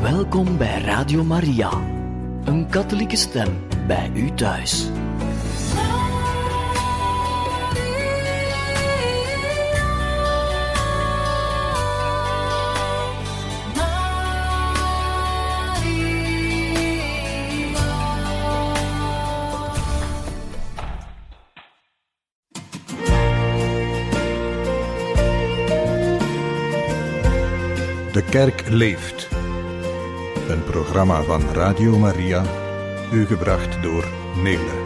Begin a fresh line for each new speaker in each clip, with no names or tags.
Welkom bij Radio Maria, een katholieke stem bij u thuis.
De Kerk leeft. Een programma van Radio Maria, u gebracht door Nele.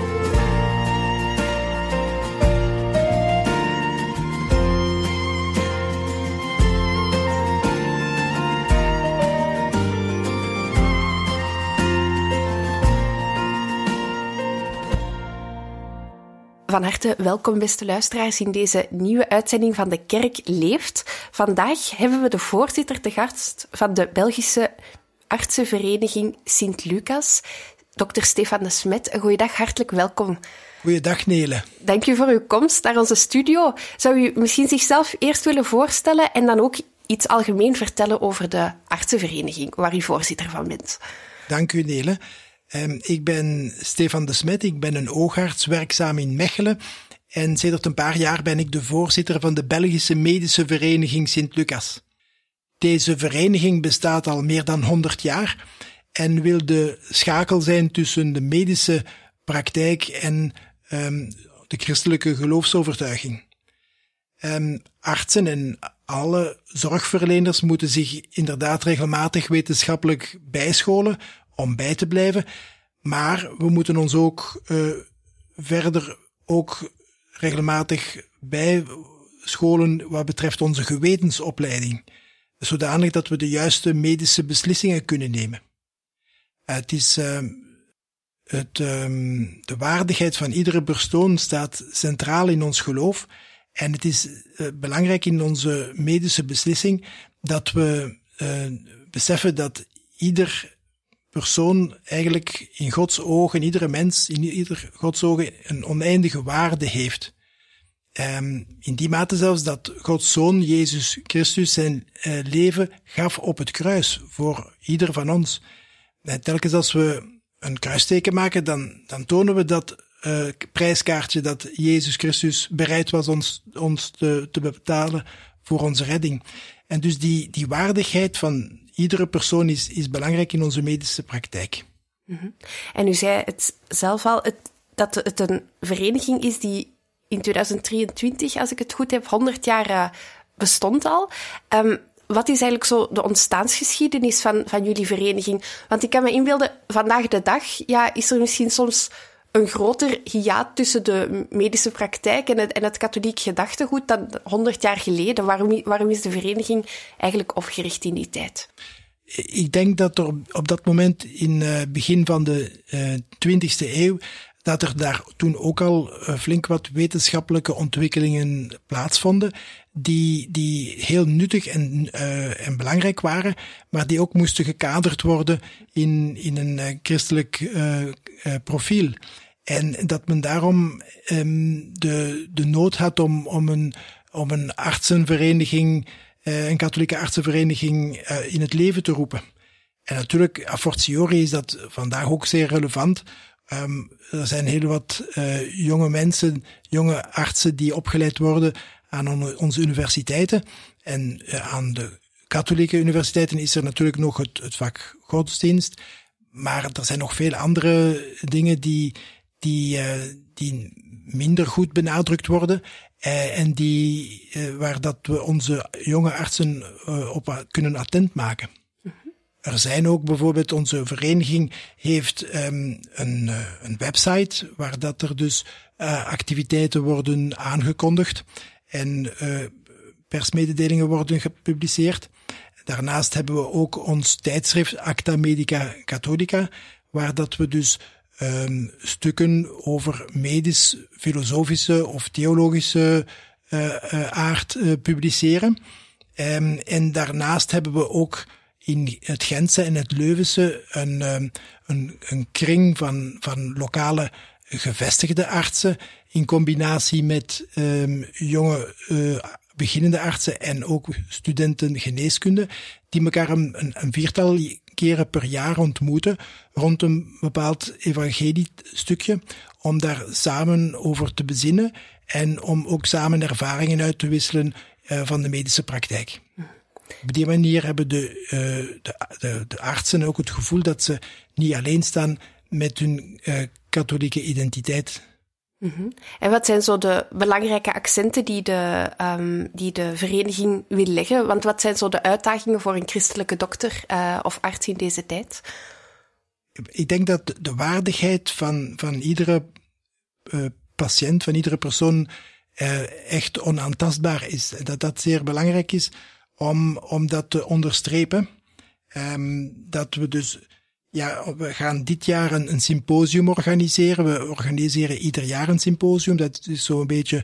Van harte welkom, beste luisteraars, in deze nieuwe uitzending van De Kerk leeft. Vandaag hebben we de voorzitter te gast van de Belgische artsenvereniging Sint-Lucas, dokter Stefan de Smet. Goeiedag, hartelijk welkom.
Goeiedag, Nele.
Dank u voor uw komst naar onze studio. Zou u misschien zichzelf eerst willen voorstellen en dan ook iets algemeen vertellen over de artsenvereniging, waar u voorzitter van bent?
Dank u, Nele. Ik ben Stefan de Smet, ik ben een oogarts werkzaam in Mechelen en sedert een paar jaar ben ik de voorzitter van de Belgische Medische Vereniging Sint-Lucas. Deze vereniging bestaat al meer dan 100 jaar en wil de schakel zijn tussen de medische praktijk en de christelijke geloofsovertuiging. Artsen en alle zorgverleners moeten zich inderdaad regelmatig wetenschappelijk bijscholen om bij te blijven, maar we moeten ons ook verder ook regelmatig bijscholen wat betreft onze gewetensopleiding, zodanig dat we de juiste medische beslissingen kunnen nemen. Het is de waardigheid van iedere persoon staat centraal in ons geloof en het is belangrijk in onze medische beslissing dat we beseffen dat ieder persoon eigenlijk in Gods ogen, iedere mens in ieder Gods ogen een oneindige waarde heeft. In die mate zelfs dat Gods Zoon, Jezus Christus, zijn leven gaf op het kruis voor ieder van ons. En telkens als we een kruisteken maken, dan tonen we dat prijskaartje dat Jezus Christus bereid was ons te betalen voor onze redding. En dus die waardigheid van iedere persoon is belangrijk in onze medische praktijk.
Mm-hmm. En u zei het zelf al, dat het een vereniging is die in 2023, als ik het goed heb, 100 jaar bestond al. Wat is eigenlijk zo de ontstaansgeschiedenis van jullie vereniging? Want ik kan me inbeelden, vandaag de dag is er misschien soms een groter hiaat tussen de medische praktijk en het katholiek gedachtegoed dan 100 jaar geleden. Waarom is de vereniging eigenlijk opgericht in die tijd?
Ik denk dat er op dat moment, in het begin van de 20e eeuw, dat er daar toen ook al flink wat wetenschappelijke ontwikkelingen plaatsvonden, die heel nuttig en belangrijk waren, maar die ook moesten gekaderd worden in een christelijk profiel. En dat men daarom de nood had om een artsenvereniging, een katholieke artsenvereniging in het leven te roepen. En natuurlijk, a fortiori is dat vandaag ook zeer relevant. Er zijn heel wat jonge mensen, jonge artsen die opgeleid worden aan onze universiteiten. En aan de katholieke universiteiten is er natuurlijk nog het vak godsdienst. Maar er zijn nog veel andere dingen die minder goed benadrukt worden en waar dat we onze jonge artsen op kunnen attent maken. Er zijn ook bijvoorbeeld, onze vereniging heeft een website waar dat er dus activiteiten worden aangekondigd en persmededelingen worden gepubliceerd. Daarnaast hebben we ook ons tijdschrift Acta Medica Catholica, waar dat we dus stukken over medisch, filosofische of theologische aard publiceren. En daarnaast hebben we ook in het Gentse en het Leuvense een kring van lokale gevestigde artsen in combinatie met jonge beginnende artsen en ook studenten geneeskunde, die elkaar een 4-tal keren per jaar ontmoeten rond een bepaald evangeliestukje, om daar samen over te bezinnen en om ook samen ervaringen uit te wisselen van de medische praktijk. Op die manier hebben de artsen ook het gevoel dat ze niet alleen staan met hun katholieke identiteit.
Mm-hmm. En wat zijn zo de belangrijke accenten die de vereniging wil leggen? Want wat zijn zo de uitdagingen voor een christelijke dokter of arts in deze tijd?
Ik denk dat de waardigheid van iedere patiënt, van iedere persoon echt onaantastbaar is. Dat zeer belangrijk is om dat te onderstrepen. Dat we dus, we gaan dit jaar een symposium organiseren. We organiseren ieder jaar een symposium. Dat is zo'n beetje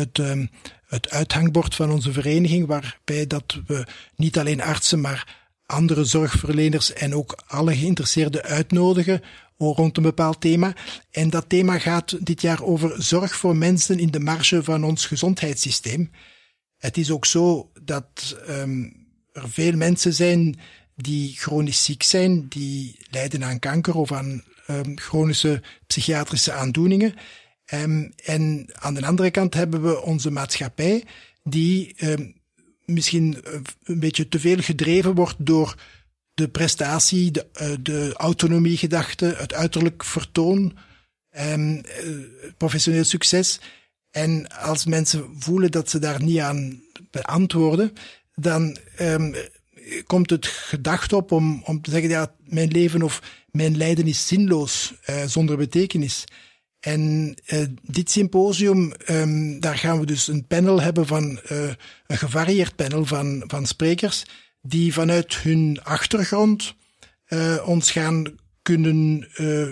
het uithangbord van onze vereniging, waarbij dat we niet alleen artsen, maar andere zorgverleners en ook alle geïnteresseerden uitnodigen rond een bepaald thema. En dat thema gaat dit jaar over zorg voor mensen in de marge van ons gezondheidssysteem. Het is ook zo dat er veel mensen zijn die chronisch ziek zijn, die lijden aan kanker of aan chronische psychiatrische aandoeningen. En aan de andere kant hebben we onze maatschappij die misschien een beetje te veel gedreven wordt door de prestatie, de autonomiegedachte, het uiterlijk vertoon, professioneel succes. En als mensen voelen dat ze daar niet aan beantwoorden, dan komt het gedacht op om te zeggen, mijn leven of mijn lijden is zinloos, zonder betekenis. En dit symposium, daar gaan we dus een panel hebben een gevarieerd panel van sprekers, die vanuit hun achtergrond ons gaan kunnen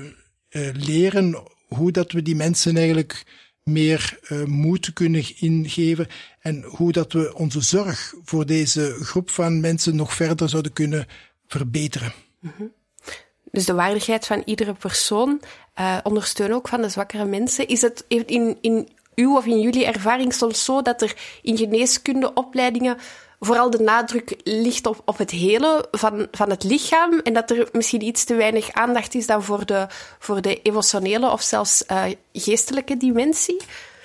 leren hoe dat we die mensen eigenlijk meer moed kunnen ingeven en hoe dat we onze zorg voor deze groep van mensen nog verder zouden kunnen verbeteren.
Mm-hmm. Dus de waardigheid van iedere persoon, ondersteunen ook van de zwakkere mensen. Is het in uw of in jullie ervaring soms zo dat er in geneeskundeopleidingen vooral de nadruk ligt op het helen van het lichaam en dat er misschien iets te weinig aandacht is dan voor de emotionele of zelfs geestelijke dimensie?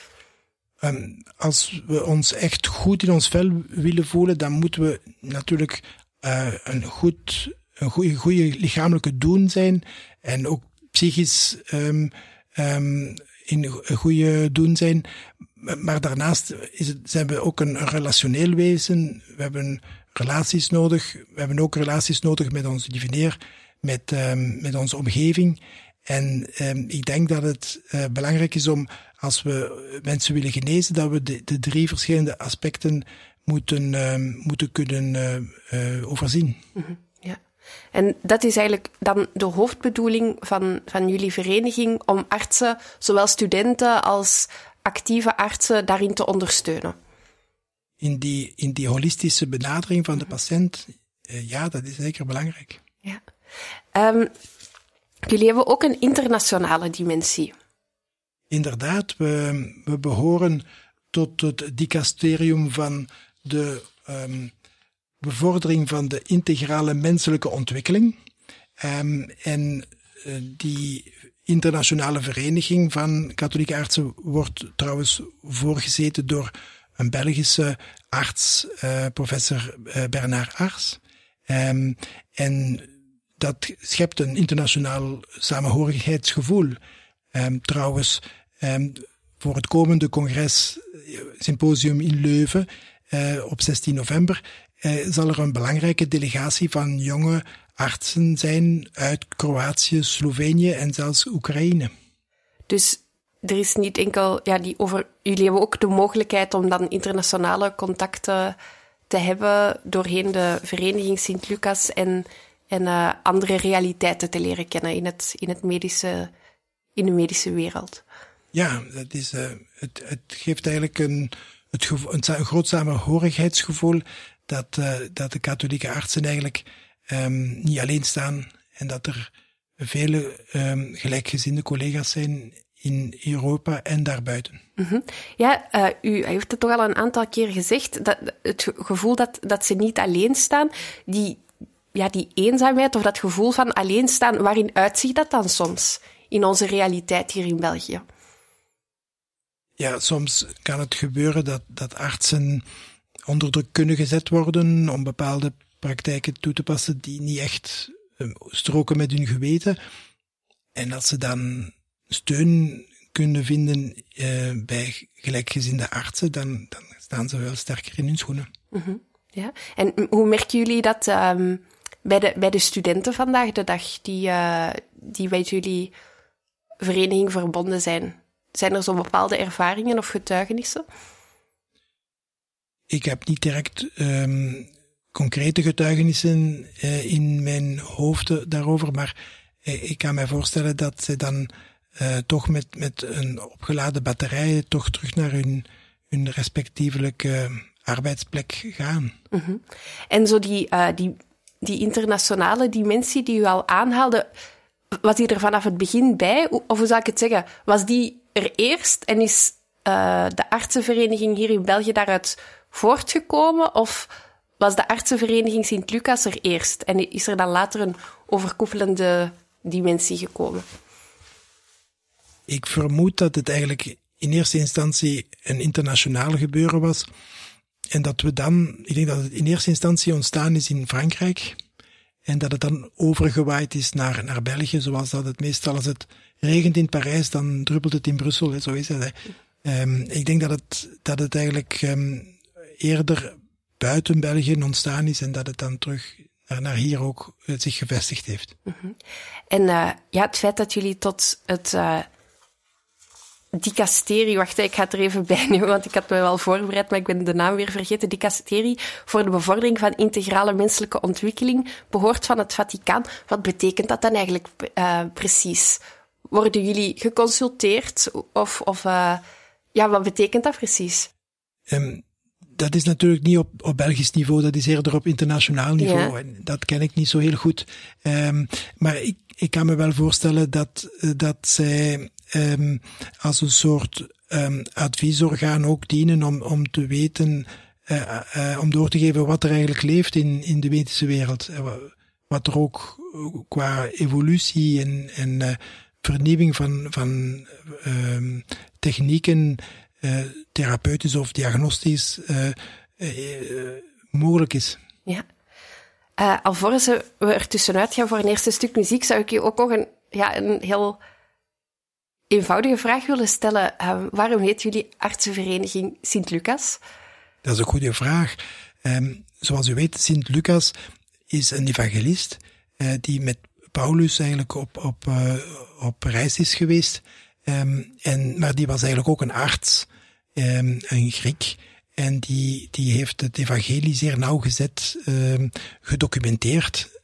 Als we ons echt goed in ons vel willen voelen, dan moeten we natuurlijk een goede lichamelijke doen zijn en ook psychisch in een goede doen zijn. Maar daarnaast zijn we ook een relationeel wezen. We hebben relaties nodig. We hebben ook relaties nodig met onze divineer, met onze omgeving. En ik denk dat het belangrijk is om, als we mensen willen genezen, dat we de 3 verschillende aspecten moeten kunnen overzien.
Mm-hmm. Ja. En dat is eigenlijk dan de hoofdbedoeling van jullie vereniging, om artsen, zowel studenten als actieve artsen, daarin te ondersteunen.
In die holistische benadering van de patiënt, dat is zeker belangrijk.
Ja. Jullie hebben ook een internationale dimensie.
Inderdaad, we behoren tot het dicasterium van de bevordering van de integrale menselijke ontwikkeling. En die internationale vereniging van katholieke artsen wordt trouwens voorgezeten door een Belgische arts, professor Bernard Ars. En dat schept een internationaal samenhorigheidsgevoel. Trouwens, voor het komende congres, symposium in Leuven, op 16 november, zal er een belangrijke delegatie van jonge artsen zijn uit Kroatië, Slovenië en zelfs Oekraïne. Dus
er is niet enkel, jullie hebben ook de mogelijkheid om dan internationale contacten te hebben doorheen de vereniging Sint-Lucas en andere realiteiten te leren kennen in de medische wereld.
Ja, dat is, het geeft eigenlijk een groot samenhorigheidsgevoel dat de katholieke artsen eigenlijk niet alleen staan en dat er vele gelijkgezinde collega's zijn in Europa en daarbuiten.
Mm-hmm. Ja, u heeft het toch al een aantal keer gezegd, dat het gevoel dat ze niet alleen staan, die eenzaamheid of dat gevoel van alleenstaan, waarin uitzicht dat dan soms in onze realiteit hier in België?
Ja, soms kan het gebeuren dat artsen onder druk kunnen gezet worden om bepaalde praktijken toe te passen die niet echt stroken met hun geweten. En als ze dan steun kunnen vinden bij gelijkgezinde artsen, dan staan ze wel sterker in hun schoenen.
Mm-hmm. Ja. En hoe merken jullie dat bij de studenten vandaag de dag die bij jullie vereniging verbonden zijn? Zijn er zo bepaalde ervaringen of getuigenissen?
Ik heb niet direct concrete getuigenissen in mijn hoofd daarover, maar ik kan mij voorstellen dat ze dan toch met een opgeladen batterij toch terug naar hun respectievelijke arbeidsplek gaan.
Mm-hmm. En zo die internationale dimensie die u al aanhaalde, was die er vanaf het begin bij? Of hoe zou ik het zeggen? Was die er eerst en is de artsenvereniging hier in België daaruit voortgekomen? Of was de artsenvereniging Sint-Lucas er eerst en is er dan later een overkoepelende dimensie gekomen?
Ik vermoed dat het eigenlijk in eerste instantie een internationaal gebeuren was. En dat ik denk dat het in eerste instantie ontstaan is in Frankrijk. En dat het dan overgewaaid is naar België, zoals dat het meestal, als het regent in Parijs, dan druppelt het in Brussel. Hè, zo is het. Ik denk dat het eigenlijk eerder buiten België ontstaan is en dat het dan terug naar hier ook zich gevestigd heeft.
Mm-hmm. En het feit dat jullie tot het dicasterie, wacht, ik ga het er even bij nemen, want ik had me wel voorbereid, maar ik ben de naam weer vergeten. Dicasterie voor de bevordering van integrale menselijke ontwikkeling behoort van het Vaticaan. Wat betekent dat dan eigenlijk precies? Worden jullie geconsulteerd? Wat betekent dat precies?
Dat is natuurlijk niet op Belgisch niveau, dat is eerder op internationaal niveau.
Ja.
En dat ken ik niet zo heel goed. Maar ik kan me wel voorstellen dat zij als een soort adviesorgaan ook dienen om te weten, om door te geven wat er eigenlijk leeft in de wetenschapse wereld. Wat er ook qua evolutie en vernieuwing van technieken, therapeutisch of diagnostisch, mogelijk is.
Ja. Alvorens we er tussenuit gaan voor een eerste stuk muziek, zou ik je ook nog een heel eenvoudige vraag willen stellen. Waarom heet jullie artsenvereniging Sint-Lucas?
Dat is een goede vraag. Zoals u weet, Sint-Lucas is een evangelist die met Paulus eigenlijk op reis is geweest. Maar die was eigenlijk ook een arts, een Griek. En die heeft het evangelie zeer nauwgezet gedocumenteerd.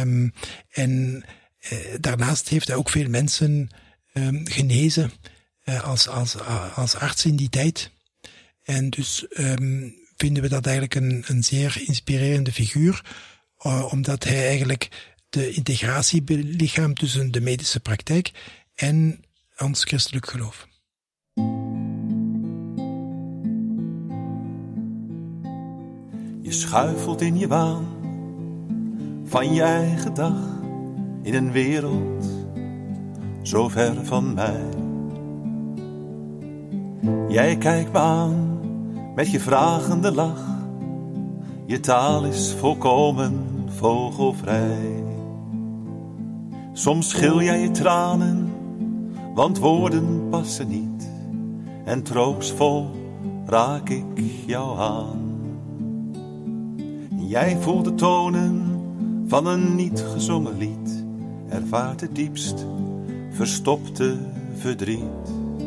Daarnaast heeft hij ook veel mensen genezen als arts in die tijd. En dus vinden we dat eigenlijk een zeer inspirerende figuur, omdat hij eigenlijk de integratie belichaamt tussen de medische praktijk en ons christelijk geloof.
Je schuifelt in je waan van je eigen dag in een wereld zo ver van mij. Jij kijkt me aan met je vragende lach. Je taal is volkomen vogelvrij. Soms schil jij je tranen, want woorden passen niet. En troostvol raak ik jou aan. Jij voelt de tonen van een niet gezongen lied. Ervaart het diepst verstopte verdriet.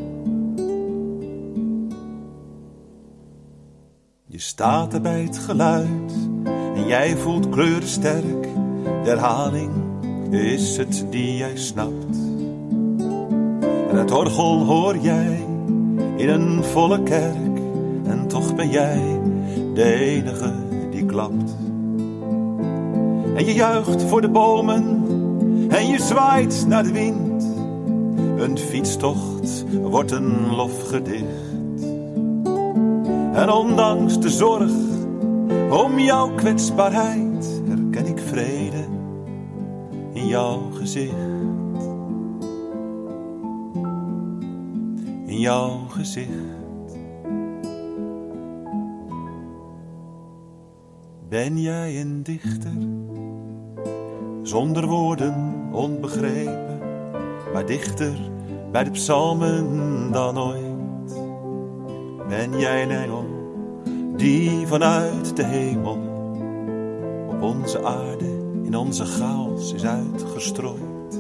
Je staat er bij het geluid en jij voelt kleuren sterk. De herhaling is het die jij snapt. En het orgel hoor jij in een volle kerk. En toch ben jij de enige die klapt. En je juicht voor de bomen en je zwaait naar de wind. Een fietstocht wordt een lofgedicht. En ondanks de zorg om jouw kwetsbaarheid herken ik vrede in jouw gezicht. In jouw gezicht. Ben jij een dichter? Zonder woorden, onbegrepen, maar dichter bij de psalmen dan ooit. Ben jij een engel die vanuit de hemel op onze aarde in onze chaos is uitgestrooid?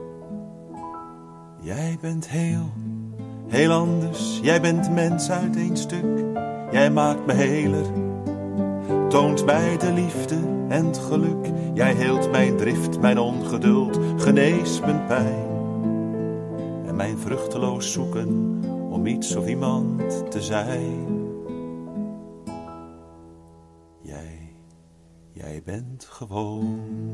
Jij bent heel anders, jij bent mens uit één stuk. Jij maakt me heler, toont mij de liefde en het geluk. Jij heelt mijn drift, mijn ongeduld, geneest mijn pijn. En mijn vruchteloos zoeken om iets of iemand te zijn. Jij bent gewoon.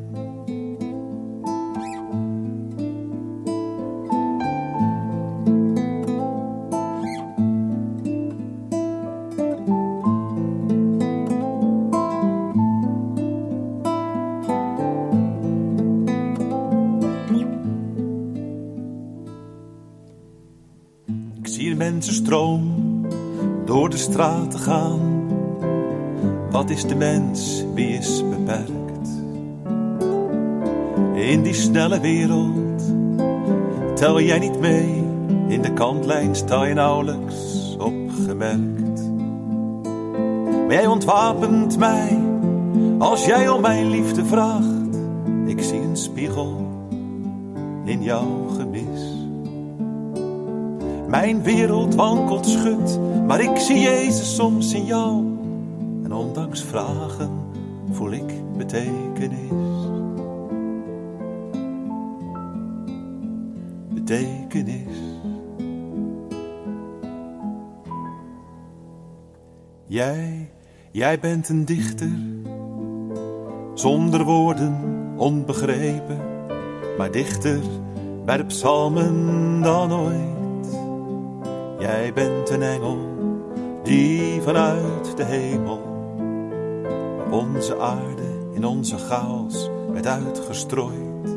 Mensen stroom door de straten gaan. Wat is de mens, wie is beperkt? In die snelle wereld tel jij niet mee. In de kantlijn sta je nauwelijks opgemerkt. Maar jij ontwapent mij als jij om mijn liefde vraagt. Ik zie een spiegel in jouw gemis. Mijn wereld wankelt schut, maar ik zie Jezus soms in jou. En ondanks vragen voel ik betekenis. Betekenis. Jij bent een dichter, zonder woorden, onbegrepen, maar dichter bij de psalmen dan ooit. Jij bent een engel die vanuit de hemel op onze aarde in onze chaos werd uitgestrooid.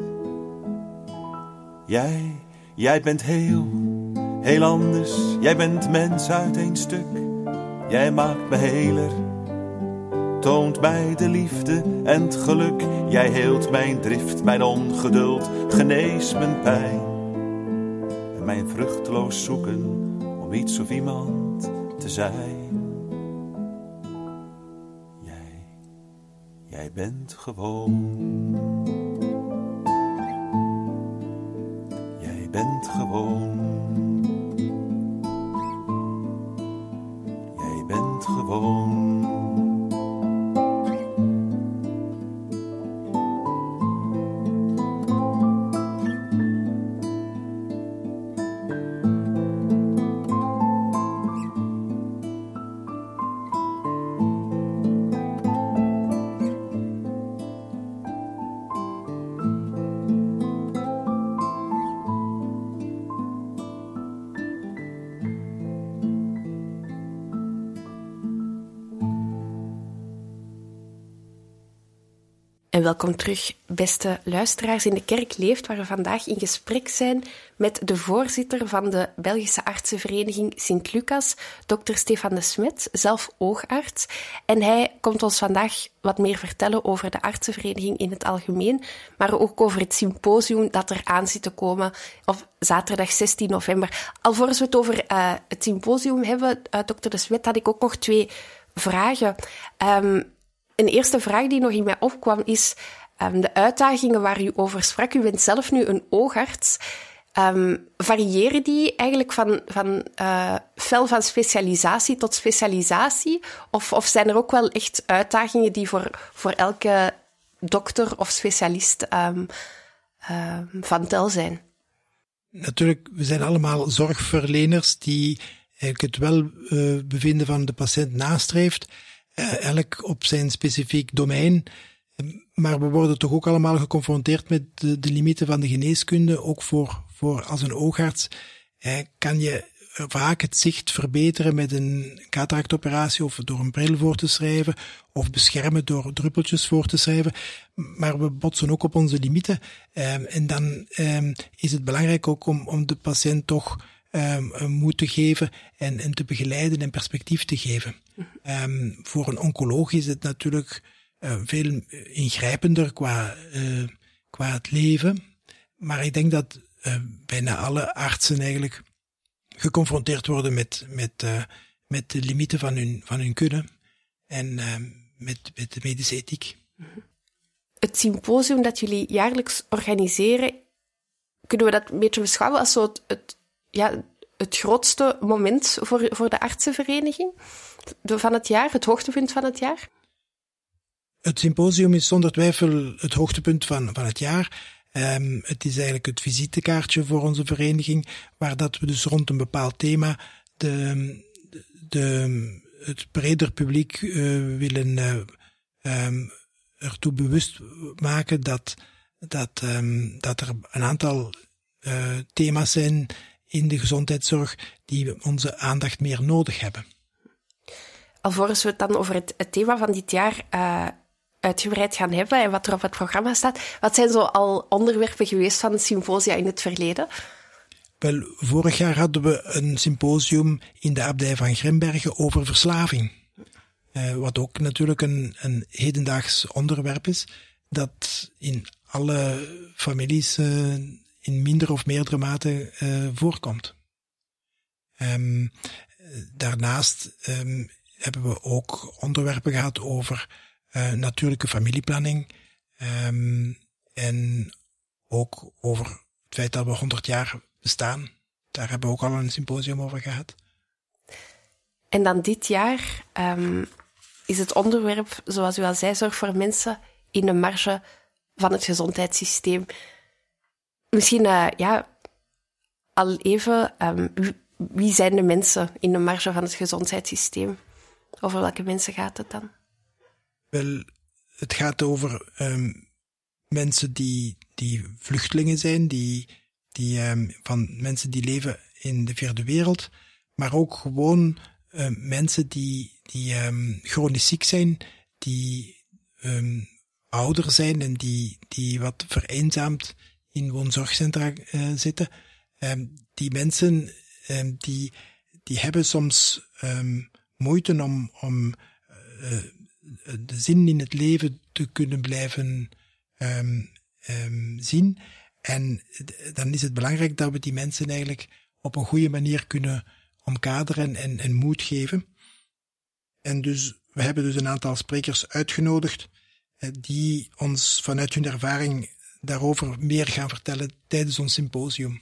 Jij bent heel anders. Jij bent mens uit één stuk. Jij maakt me heler, toont mij de liefde en het geluk. Jij heelt mijn drift, mijn ongeduld, geneest mijn pijn. En mijn vruchteloos zoeken om iets of iemand te zijn. Jij bent gewoon. Jij bent gewoon. Jij bent gewoon.
En welkom terug, beste luisteraars in De Kerk Leeft, waar we vandaag in gesprek zijn met de voorzitter van de Belgische Artsenvereniging Sint-Lucas, dokter Stefan de Smet, zelf oogarts. En hij komt ons vandaag wat meer vertellen over de artsenvereniging in het algemeen, maar ook over het symposium dat er aan zit te komen op zaterdag 16 november. Alvorens we het over het symposium hebben, dokter de Smet, had ik ook nog 2 vragen. Een eerste vraag die nog in mij opkwam is de uitdagingen waar u over sprak. U bent zelf nu een oogarts. Variëren die eigenlijk van specialisatie tot specialisatie? Of zijn er ook wel echt uitdagingen die voor elke dokter of specialist van tel zijn?
Natuurlijk, we zijn allemaal zorgverleners die eigenlijk het welbevinden van de patiënt nastreeft. Elk op zijn specifiek domein. Maar we worden toch ook allemaal geconfronteerd met de limieten van de geneeskunde. Ook voor als een oogarts kan je vaak het zicht verbeteren met een cataractoperatie of door een bril voor te schrijven of beschermen door druppeltjes voor te schrijven. Maar we botsen ook op onze limieten. En dan is het belangrijk ook om de patiënt toch moed te geven en te begeleiden en perspectief te geven. Voor een oncoloog is het natuurlijk veel ingrijpender qua het leven. Maar ik denk dat bijna alle artsen eigenlijk geconfronteerd worden met de limieten van hun kunde en met de medische ethiek.
Het symposium dat jullie jaarlijks organiseren, kunnen we dat een beetje beschouwen als zo het grootste moment voor de artsenvereniging van het jaar, het hoogtepunt van het jaar?
Het symposium is zonder twijfel het hoogtepunt van het jaar. Het is eigenlijk het visitekaartje voor onze vereniging, waar dat we dus rond een bepaald thema het breder publiek willen ertoe bewust maken dat er een aantal thema's zijn in de gezondheidszorg die onze aandacht meer nodig hebben.
Alvorens we het dan over het thema van dit jaar uitgebreid gaan hebben en wat er op het programma staat, wat zijn zo al onderwerpen geweest van het symposia in het verleden?
Wel, vorig jaar hadden we een symposium in de abdij van Grimbergen over verslaving. Wat ook natuurlijk een hedendaags onderwerp is, dat in alle families in minder of meerdere mate voorkomt. Daarnaast hebben we ook onderwerpen gehad over natuurlijke familieplanning en ook over het feit dat we 100 jaar bestaan. Daar hebben we ook al een symposium over gehad.
En dan dit jaar is het onderwerp, zoals u al zei, zorg voor mensen in de marge van het gezondheidssysteem. Misschien al even, wie zijn de mensen in de marge van het gezondheidssysteem? Over welke mensen gaat het dan?
Wel, het gaat over mensen die vluchtelingen zijn, van mensen die leven in de vierde wereld, maar ook gewoon mensen die chronisch ziek zijn, die ouder zijn en die wat vereenzaamd in woonzorgcentra zitten. Die mensen die hebben soms moeite om de zin in het leven te kunnen blijven zien. En dan is het belangrijk dat we die mensen eigenlijk op een goede manier kunnen omkaderen en moed geven. En dus, we hebben dus een aantal sprekers uitgenodigd die ons vanuit hun ervaring daarover meer gaan vertellen tijdens ons symposium.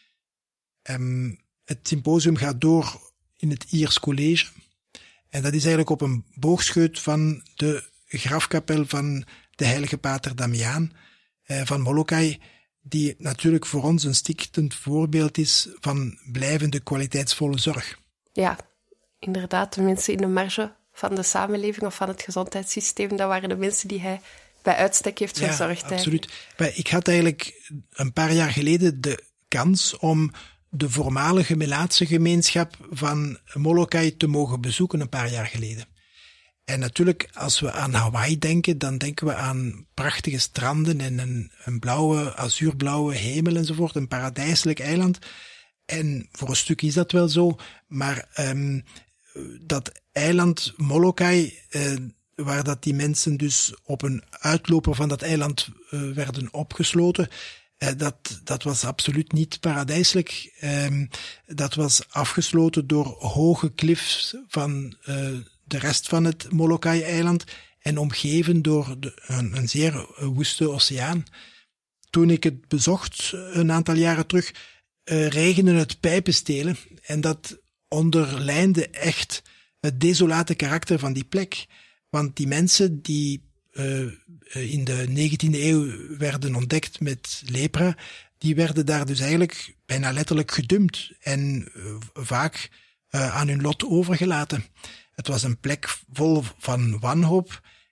Het symposium gaat door in het Iers College. En dat is eigenlijk op een boogscheut van de grafkapel van de heilige pater Damiaan van Molokai, die natuurlijk voor ons een stichtend voorbeeld is van blijvende kwaliteitsvolle zorg. Ja,
inderdaad, de mensen in de marge van de samenleving of van het gezondheidssysteem, dat waren de mensen die hij bij uitstek heeft verzorgd.
Ja, absoluut. Ik had eigenlijk een paar jaar geleden de kans om de voormalige Melaatse gemeenschap van Molokai te mogen bezoeken een paar jaar geleden. En natuurlijk, als we aan Hawaii denken, dan denken we aan prachtige stranden en een blauwe, azuurblauwe hemel enzovoort, een paradijselijk eiland. En voor een stuk is dat wel zo, maar dat eiland Molokai, waar dat die mensen dus op een uitloper van dat eiland werden opgesloten, dat was absoluut niet paradijselijk. Dat was afgesloten door hoge cliffs van de rest van het Molokai-eiland en omgeven door een zeer woeste oceaan. Toen ik het bezocht, een aantal jaren terug, regende het pijpenstelen en dat onderlijnde echt het desolate karakter van die plek. Want die mensen die in de 19e eeuw werden ontdekt met lepra, die werden daar dus eigenlijk bijna letterlijk gedumpt en vaak aan hun lot overgelaten. Het was een plek vol van wanhoop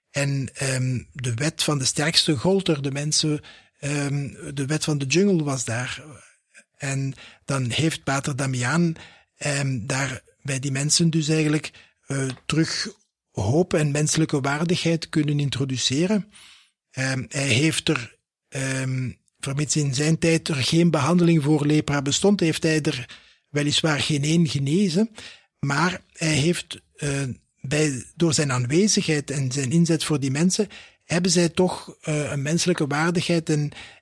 En de wet van de sterkste gold er. De mensen, de wet van de jungle was daar. En dan heeft Pater Damiaan daar bij die mensen dus eigenlijk terug hoop en menselijke waardigheid kunnen introduceren. Hij heeft er, vermits in zijn tijd er geen behandeling voor lepra bestond, heeft hij er weliswaar geen één genezen, maar hij heeft door zijn aanwezigheid en zijn inzet voor die mensen, hebben zij toch een menselijke waardigheid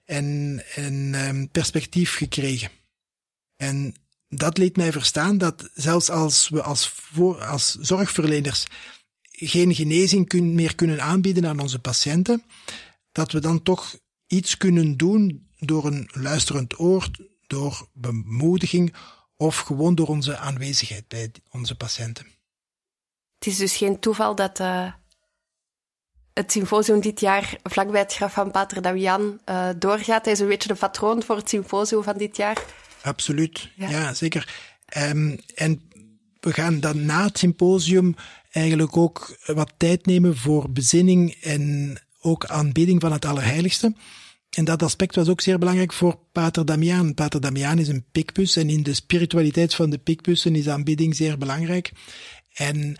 en perspectief gekregen. En dat liet mij verstaan dat zelfs als we als zorgverleners geen genezing meer kunnen aanbieden aan onze patiënten, dat we dan toch iets kunnen doen door een luisterend oor, door bemoediging of gewoon door onze aanwezigheid bij onze patiënten.
Het is dus geen toeval dat het symposium dit jaar vlakbij het graf van Pater Damiaan doorgaat. Hij is een beetje de patroon voor het symposium van dit jaar.
Absoluut, ja zeker. En we gaan dan na het symposium eigenlijk ook wat tijd nemen voor bezinning en ook aanbidding van het Allerheiligste. En dat aspect was ook zeer belangrijk voor Pater Damiaan. Pater Damiaan is een Picpus en in de spiritualiteit van de Picpussen is aanbidding zeer belangrijk. En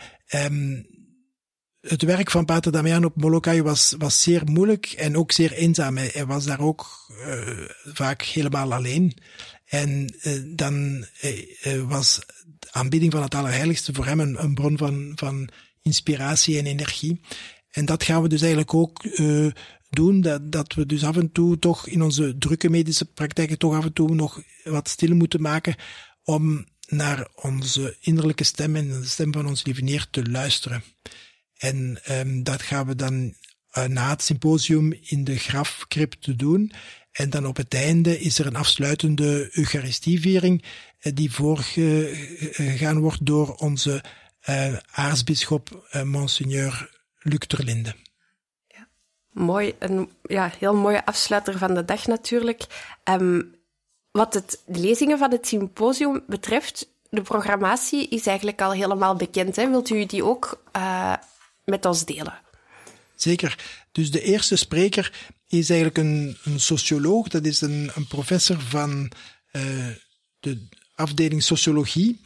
het werk van Pater Damiaan op Molokai was zeer moeilijk en ook zeer eenzaam. Hij was daar ook vaak helemaal alleen. En dan was de aanbidding van het Allerheiligste voor hem een bron van inspiratie en energie. En dat gaan we dus eigenlijk ook doen, dat we dus af en toe toch in onze drukke medische praktijken toch af en toe nog wat stil moeten maken om naar onze innerlijke stem en de stem van ons lieve Heer te luisteren. En dat gaan we dan na het symposium in de grafcrypte doen. En dan op het einde is er een afsluitende Eucharistieviering die voorgegaan wordt door onze aartsbisschop Monseigneur Luc Terlinde.
Ja, mooi, een heel mooie afsluiter van de dag natuurlijk. Wat de lezingen van het symposium betreft, de programmatie is eigenlijk al helemaal bekend. Hè? Wilt u die ook met ons delen?
Zeker. Dus de eerste spreker is eigenlijk een socioloog. Dat is een professor van de afdeling sociologie.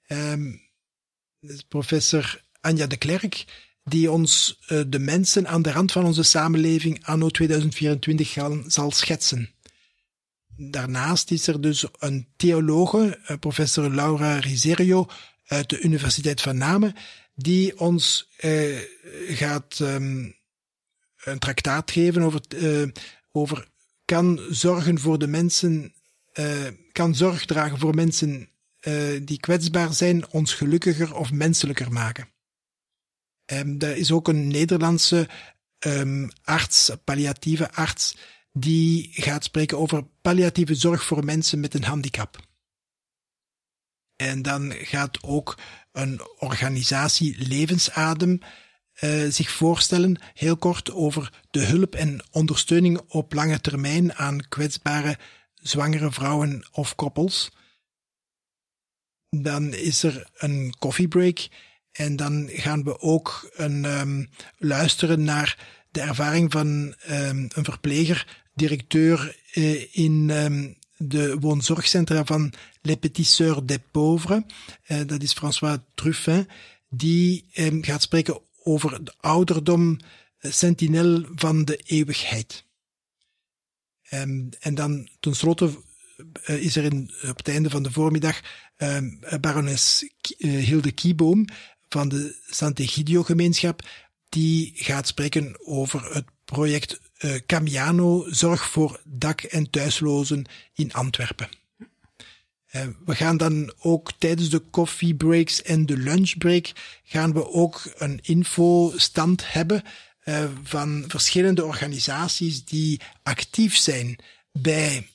Professor Anja de Klerk, die ons de mensen aan de rand van onze samenleving anno 2024 zal schetsen. Daarnaast is er dus een theologe, professor Laura Riserio uit de Universiteit van Namen, die ons gaat een traktaat geven over kan zorgen voor de mensen, kan zorg dragen voor mensen die kwetsbaar zijn, ons gelukkiger of menselijker maken. Er is ook een Nederlandse arts, palliatieve arts, die gaat spreken over palliatieve zorg voor mensen met een handicap. En dan gaat ook een organisatie Levensadem zich voorstellen, heel kort, over de hulp en ondersteuning op lange termijn aan kwetsbare zwangere vrouwen of koppels. Dan is er een koffiebreak en dan gaan we ook luisteren naar de ervaring van een verpleger, directeur in de woonzorgcentra van Les Petites Sœurs des Pauvres. Dat is François Truffin, die gaat spreken over de ouderdom, sentinel van de eeuwigheid. En dan tenslotte is er op het einde van de voormiddag barones Hilde Kieboom van de Sant'Egidio-gemeenschap, die gaat spreken over het project Camiano, zorg voor dak- en thuislozen in Antwerpen. We gaan dan ook tijdens de koffiebreaks en de lunchbreak gaan we ook een infostand hebben van verschillende organisaties die actief zijn bij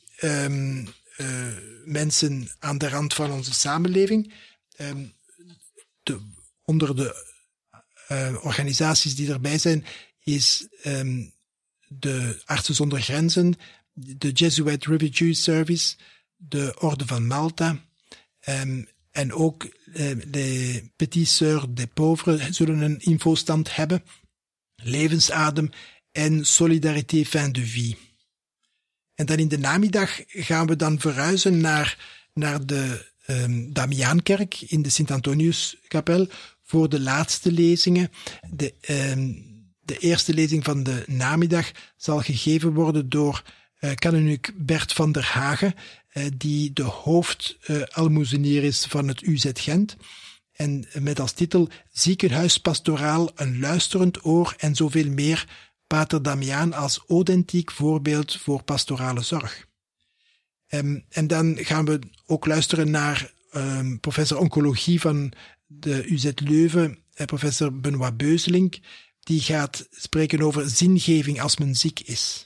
mensen aan de rand van onze samenleving. Onder de organisaties die erbij zijn is de Artsen zonder Grenzen, de Jesuit Refugee Service, de Orde van Malta en ook de Petites Sœurs des Pauvres zullen een infostand hebben. levensadem en Solidarité fin de vie. En dan in de namiddag gaan we dan verhuizen naar de Damiaankerk in de Sint-Antoniuskapel voor de laatste lezingen. De eerste lezing van de namiddag zal gegeven worden door kanunnik Bert van der Hagen, die de hoofdalmoezenier is van het UZ Gent. En met als titel Ziekenhuispastoraal, een luisterend oor en zoveel meer, Pater Damiaan als authentiek voorbeeld voor pastorale zorg. En dan gaan we ook luisteren naar professor oncologie van de UZ Leuven, professor Benoît Beuselink, die gaat spreken over zingeving als men ziek is.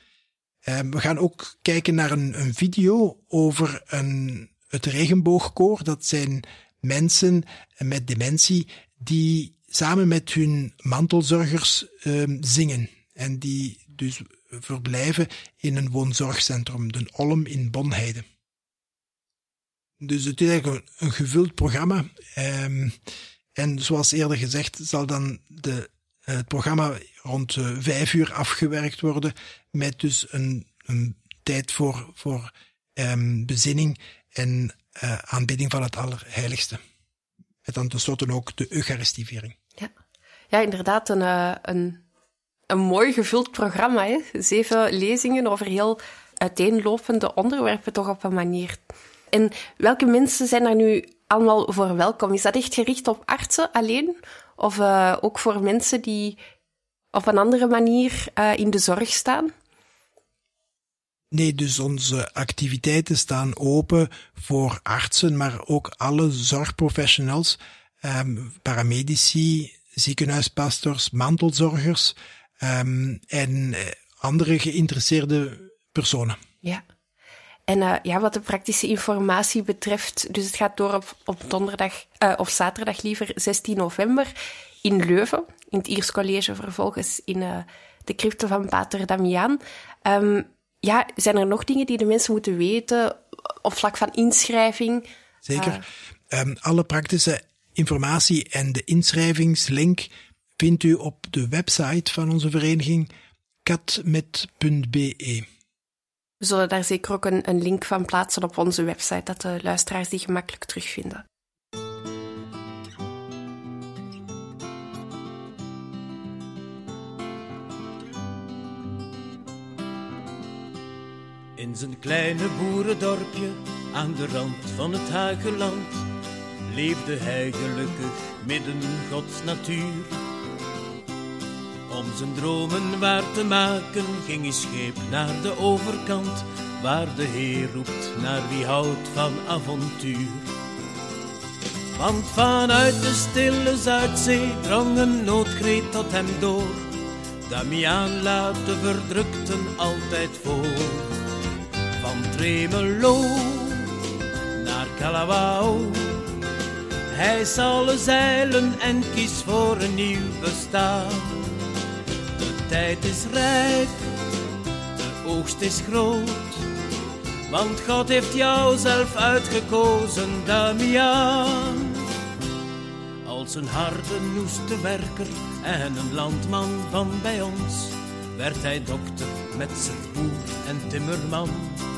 We gaan ook kijken naar een video over het regenboogkoor. Dat zijn mensen met dementie die samen met hun mantelzorgers zingen. En die dus verblijven in een woonzorgcentrum, de Olm in Bonheide. Dus het is eigenlijk een gevuld programma. En zoals eerder gezegd zal dan het programma rond 5 uur afgewerkt worden met dus een tijd voor bezinning en aanbidding van het Allerheiligste. En dan tenslotte ook de Eucharistieviering.
Ja, inderdaad een mooi gevuld programma. Hè? 7 lezingen over heel uiteenlopende onderwerpen toch op een manier. En welke mensen zijn er nu allemaal voor welkom? Is dat echt gericht op artsen alleen? Of ook voor mensen die op een andere manier in de zorg staan?
Nee, dus onze activiteiten staan open voor artsen, maar ook alle zorgprofessionals, paramedici, ziekenhuispastors, mantelzorgers en andere geïnteresseerde personen.
Ja. En wat de praktische informatie betreft, dus het gaat door op donderdag, of zaterdag liever, 16 november in Leuven, in het Iers College, vervolgens in de crypte van Pater Damiaan. Zijn er nog dingen die de mensen moeten weten op vlak van inschrijving?
Zeker. Alle praktische informatie en de inschrijvingslink vindt u op de website van onze vereniging katmet.be.
We zullen daar zeker ook een link van plaatsen op onze website, dat de luisteraars die gemakkelijk terugvinden.
In zijn kleine boerendorpje aan de rand van het Hageland leefde hij gelukkig midden Gods natuur. Om zijn dromen waar te maken ging hij scheep naar de overkant, waar de Heer roept naar wie houdt van avontuur. Want vanuit de stille Zuidzee drong een noodkreet tot hem door. Damiaan laat de verdrukten altijd voor. Van Tremelo naar Calawao, hij zal zeilen en kies voor een nieuw bestaan. De tijd is rijp, de oogst is groot, want God heeft jou zelf uitgekozen, Damiaan. Als een harde noeste werker en een landman van bij ons, werd hij dokter met zijn boer en timmerman.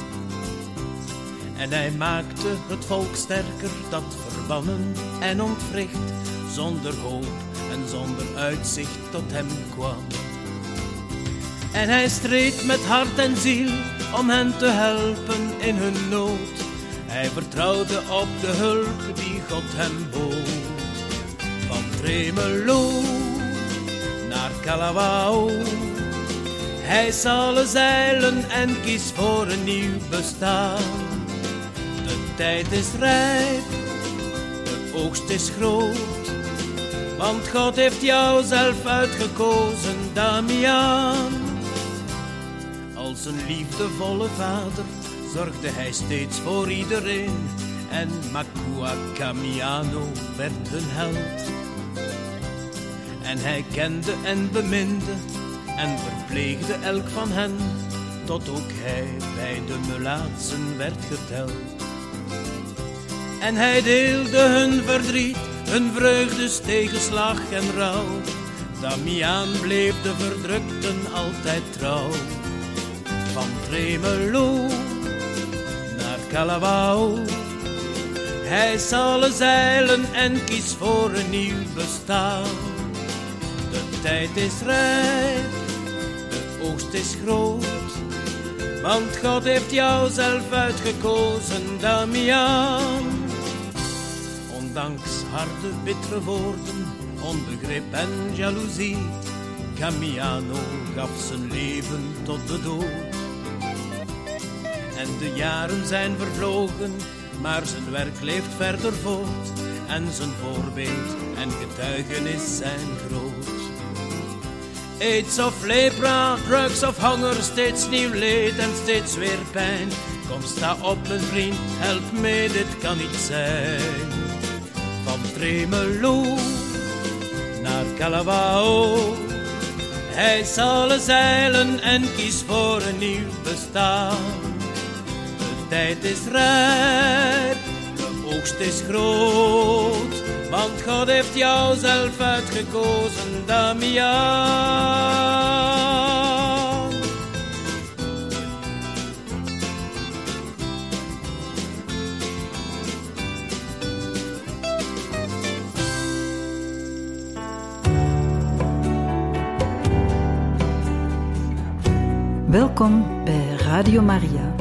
En hij maakte het volk sterker dat verbannen en ontwricht, zonder hoop en zonder uitzicht tot hem kwam. En hij streed met hart en ziel om hen te helpen in hun nood. Hij vertrouwde op de hulp die God hem bood. Van Tremelo naar Calawao, hij zal zeilen en kies voor een nieuw bestaan. De tijd is rijp, de oogst is groot, want God heeft jou zelf uitgekozen, Damiaan. Als een liefdevolle vader zorgde hij steeds voor iedereen, en Makua Kamiano werd een held. En hij kende en beminde en verpleegde elk van hen, tot ook hij bij de melaatsen werd geteld. En hij deelde hun verdriet, hun vreugdes, tegenslag en rouw. Damiaan bleef de verdrukten altijd trouw. Van Tremelo naar Calabao. Hij zal zeilen en kies voor een nieuw bestaan. De tijd is rijp, de oogst is groot. Want God heeft jou zelf uitgekozen, Damiaan. Ondanks harde, bittere woorden, onbegrip en jaloezie, Gamiano gaf zijn leven tot de dood. En de jaren zijn vervlogen, maar zijn werk leeft verder voort. En zijn voorbeeld en getuigenis zijn groot. AIDS of lepra, drugs of honger, steeds nieuw leed en steeds weer pijn. Kom, sta op mijn vriend, help mee, dit kan niet zijn. Van Tremelo naar Calabao. Hij zal zeilen en kies voor een nieuw bestaan. De tijd is rijp, de oogst is groot. Want God heeft jou zelf uitgekozen, Damiaan.
Welkom bij Radio Maria.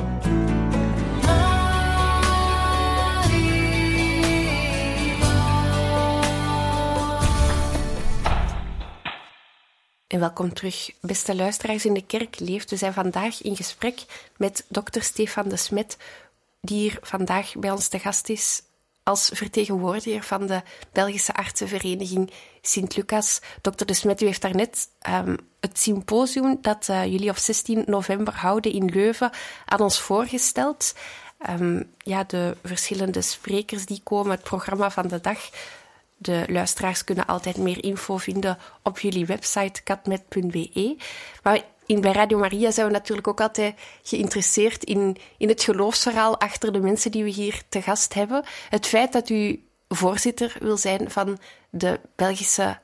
En welkom terug, beste luisteraars in de Kerk Leeft. We zijn vandaag in gesprek met dokter Stefan de Smet, die hier vandaag bij ons te gast is als vertegenwoordiger van de Belgische Artsenvereniging Sint-Lucas. Dokter de Smet, u heeft daarnet het symposium dat jullie op 16 november houden in Leuven aan ons voorgesteld. De verschillende sprekers die komen, het programma van de dag. De luisteraars kunnen altijd meer info vinden op jullie website katmet.be. Maar bij Radio Maria zijn we natuurlijk ook altijd geïnteresseerd in het geloofsverhaal achter de mensen die we hier te gast hebben. Het feit dat u voorzitter wil zijn van de Belgische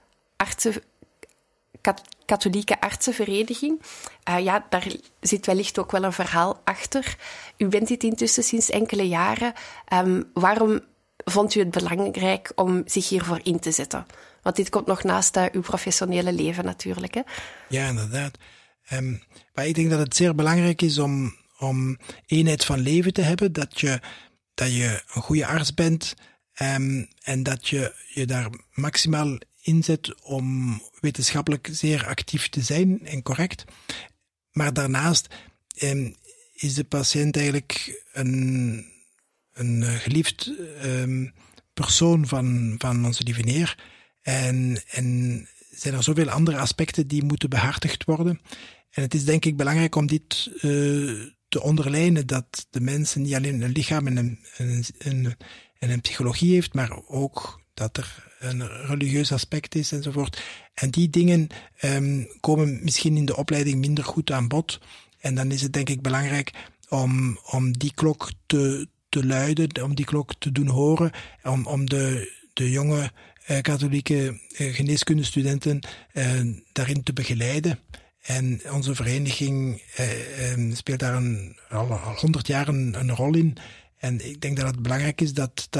katholieke artsenvereniging. Daar zit wellicht ook wel een verhaal achter. U bent dit intussen sinds enkele jaren. Waarom vond u het belangrijk om zich hiervoor in te zetten? Want dit komt nog naast uw professionele leven natuurlijk, hè?
Ja, inderdaad. Maar ik denk dat het zeer belangrijk is om eenheid van leven te hebben, dat je een goede arts bent en dat je daar maximaal inzet om wetenschappelijk zeer actief te zijn en correct. Maar daarnaast is de patiënt eigenlijk een geliefd persoon van onze lieve Heer. En zijn er zoveel andere aspecten die moeten behartigd worden. En het is denk ik belangrijk om dit te onderlijnen, dat de mens niet alleen een lichaam en een psychologie heeft, maar ook dat er een religieus aspect is enzovoort. En die dingen komen misschien in de opleiding minder goed aan bod. En dan is het denk ik belangrijk om die klok te luiden, om die klok te doen horen, om de jonge katholieke geneeskundestudenten daarin te begeleiden. En onze vereniging speelt daar al 100 jaar een rol in. En ik denk dat het belangrijk is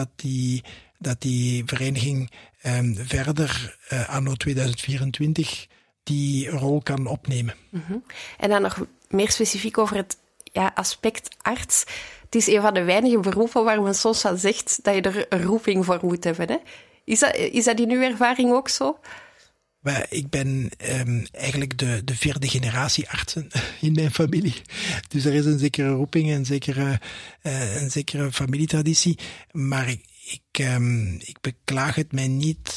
dat die vereniging verder anno 2024 die rol kan opnemen.
Mm-hmm. En dan nog meer specifiek over het aspect arts. Het is een van de weinige beroepen waar men soms al zegt dat je er een roeping voor moet hebben, hè? Is dat in uw ervaring ook zo?
Maar ik ben eigenlijk de 4e generatie artsen in mijn familie. Dus er is een zekere roeping en een zekere familietraditie. Maar ik beklaag het mij niet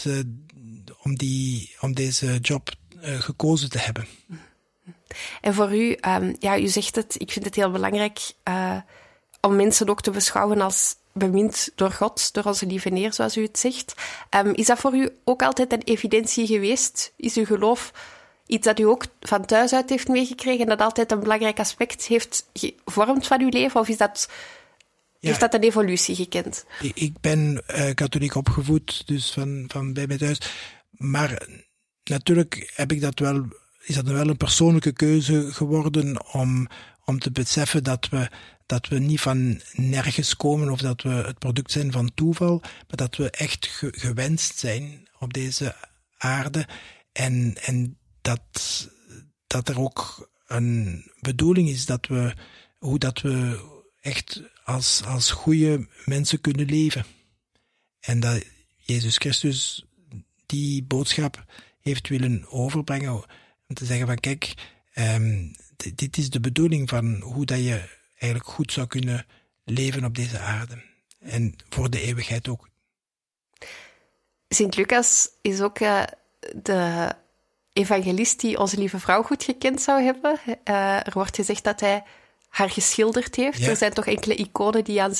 om deze job gekozen te hebben.
En voor u, u zegt het, ik vind het heel belangrijk om mensen ook te beschouwen als bemind door God, door onze lieve Heer, zoals u het zegt. Is dat voor u ook altijd een evidentie geweest? Is uw geloof iets dat u ook van thuis uit heeft meegekregen en dat altijd een belangrijk aspect heeft gevormd van uw leven? Of heeft dat een evolutie gekend?
Ik ben katholiek opgevoed, dus van bij mij thuis. Maar natuurlijk is dat wel een persoonlijke keuze geworden om te beseffen dat we niet van nergens komen of dat we het product zijn van toeval, maar dat we echt gewenst zijn op deze aarde en dat er ook een bedoeling is hoe we echt als goede mensen kunnen leven. En dat Jezus Christus die boodschap heeft willen overbrengen om te zeggen van kijk, dit is de bedoeling van hoe dat je eigenlijk goed zou kunnen leven op deze aarde. En voor de eeuwigheid ook.
Sint Lucas is ook de evangelist die Onze Lieve Vrouw goed gekend zou hebben. Er wordt gezegd dat hij haar geschilderd heeft. Ja. Er zijn toch enkele iconen die aan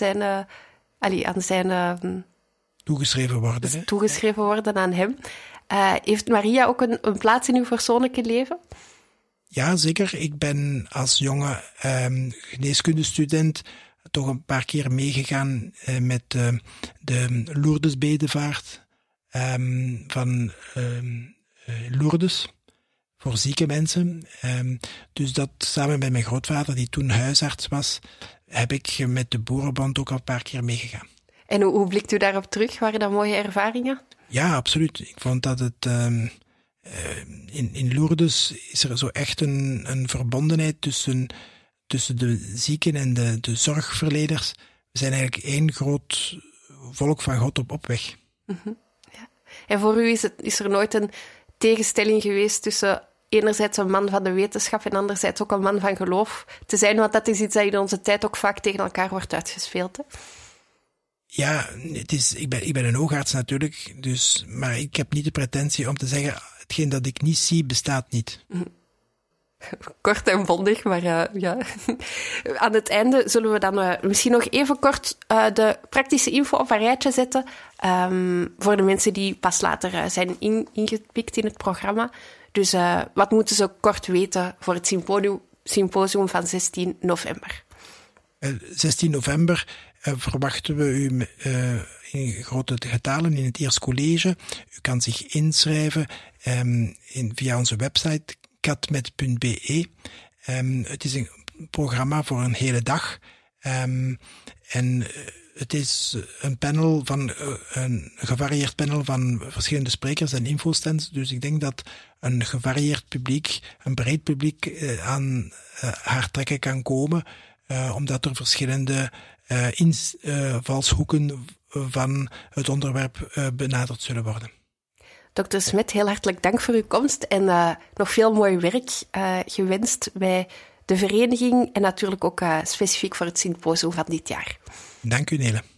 zijn toegeschreven worden aan hem. Heeft Maria ook een plaats in uw persoonlijke leven?
Ja, zeker. Ik ben als jonge geneeskundestudent toch een paar keer meegegaan met de Lourdesbedevaart van Lourdes voor zieke mensen. Dus dat samen met mijn grootvader, die toen huisarts was, heb ik met de Boerenbond ook al een paar keer meegegaan.
En hoe blikt u daarop terug? Waren dat mooie ervaringen?
Ja, absoluut. Ik vond dat het in Lourdes is er zo echt een verbondenheid tussen de zieken en de zorgverleners. We zijn eigenlijk één groot volk van God op weg.
Mm-hmm. Ja. En voor u is er nooit een tegenstelling geweest tussen enerzijds een man van de wetenschap en anderzijds ook een man van geloof te zijn, want dat is iets dat in onze tijd ook vaak tegen elkaar wordt uitgespeeld, hè?
Ja, ik ben een oogarts natuurlijk, maar ik heb niet de pretentie om te zeggen, hetgeen dat ik niet zie, bestaat niet.
Kort en bondig, maar ja. Aan het einde zullen we dan misschien nog even kort de praktische info op een rijtje zetten voor de mensen die pas later zijn ingepikt in het programma. Dus wat moeten ze kort weten voor het symposium van 16 november?
16 november verwachten we u in grote getalen in het eerste college. U kan zich inschrijven via onze website katmet.be. Het is een programma voor een hele dag. En het is een gevarieerd panel van verschillende sprekers en infostands. Dus ik denk dat een gevarieerd publiek, een breed publiek aan haar trekken kan komen, omdat er verschillende invalshoeken van het onderwerp benaderd zullen worden.
Dr. Smet, heel hartelijk dank voor uw komst en nog veel mooi werk gewenst bij de vereniging en natuurlijk ook specifiek voor het symposium van dit jaar.
Dank u, Nele.